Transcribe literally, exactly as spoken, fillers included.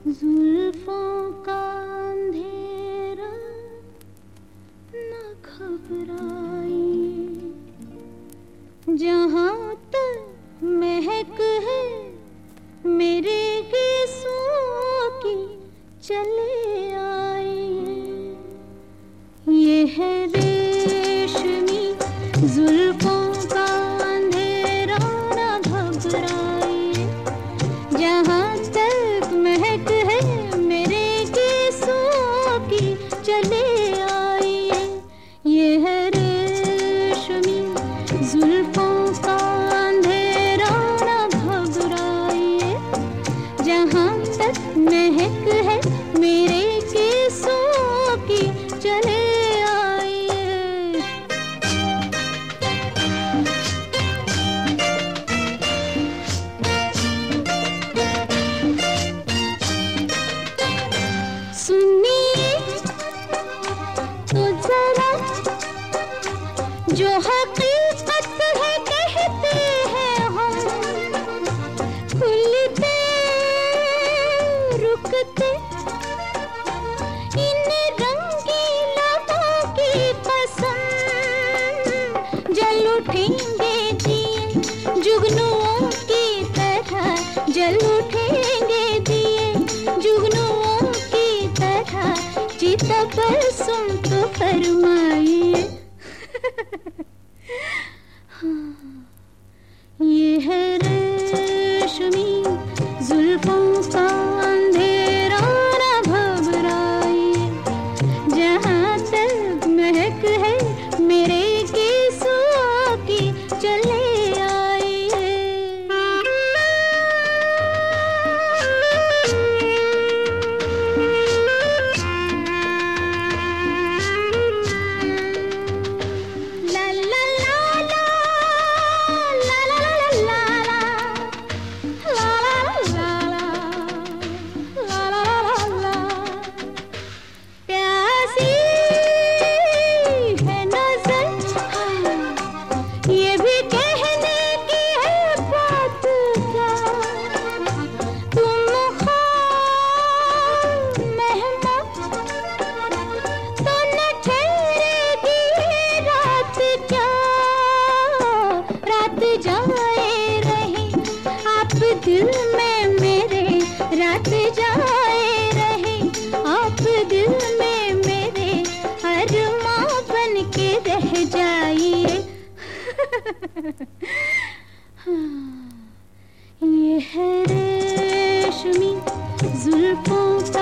जुल्फों का अंधेरा न घबराई, जहाँ तक महक है मेरे गीसों की चले आई। ये है रेशमी जुल्फों का अंधेरा न घबराई, जहाँ तक महक है मेरे गीसों की चले आई। ये है रेशमी जुल्फों का अंधेरा न घबराई, जहाँ तक महक है मेरे गीसों की चले आई। सुनिए तो जरा जो हकीकत है कहते हैं हम, खुलते रुकते इन रंगीलों की कसम, जल उठेंगे दिए जुगनुओं की तरह, जल उठेंगे दिए जुगनुओं की तरह, चिता पर सुन तो फरमाइए। ये है रेशमी जुल्फों का अंधेरा न घबराई, जहाँ तक महक है मेरे गीसों की चले आई। ला ला ला ला ला ला ला ला ला ला ला, प्यासी है नजर, ये भी कहने की है बात क्या, तुम खाब मेहमान तो न ठहरेगी रात क्या, रात जाए रहे आप दिल में मेरे, रात जाए रहे आप दिल में मेरे, अरमां बन के रह जाइए। ये है रेशमी जुल्फों का